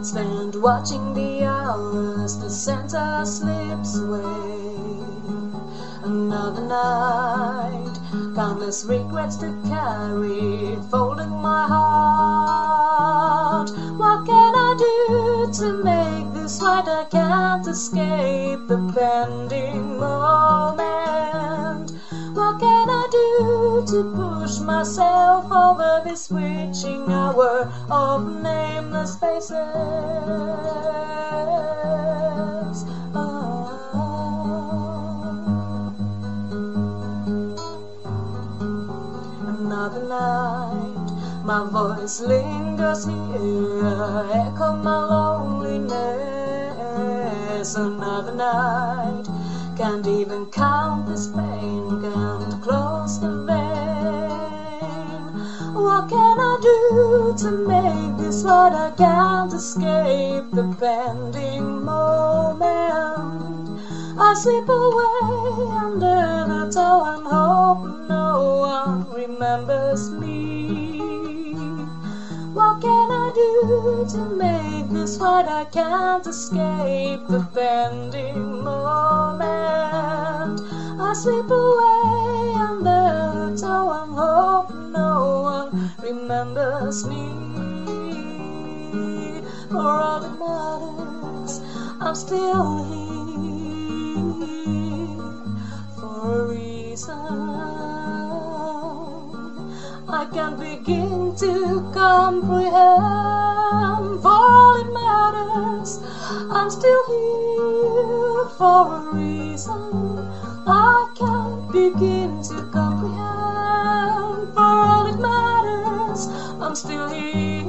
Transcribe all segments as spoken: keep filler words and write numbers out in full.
spent watching the hours, the center slips away. Another night, countless regrets to carry, folding my heart. What can I do to make this right? I can't escape the pending moment. What can I do to push myself over this witching hour of nameless faces? Oh. Another night, my voice lingers here, echo my loneliness. Another night, can't even count this pain, can't close the vein. What can I do to make this right? I can't escape the pending moment. I slip away under the toe and hope no one remembers me. What can I do to make this right? I can't escape the pending moment. I slip away under the toe and hope no one remembers me. For all that matters, I'm still here for a reason I can't begin to comprehend. For all it matters, I'm still here for a reason I can't begin to comprehend. For all it matters, I'm still here.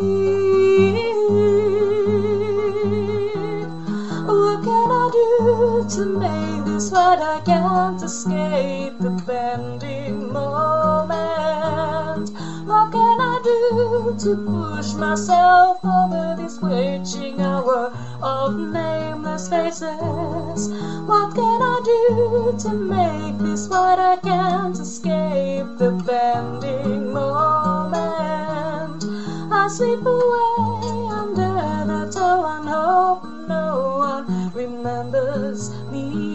What can I do to make this right? I can't escape the bending moment. What can I do to push myself over this witching hour of nameless faces? What can I do to make this right? I can't escape the bending moment. I slip away under the toe and hope no one remembers me.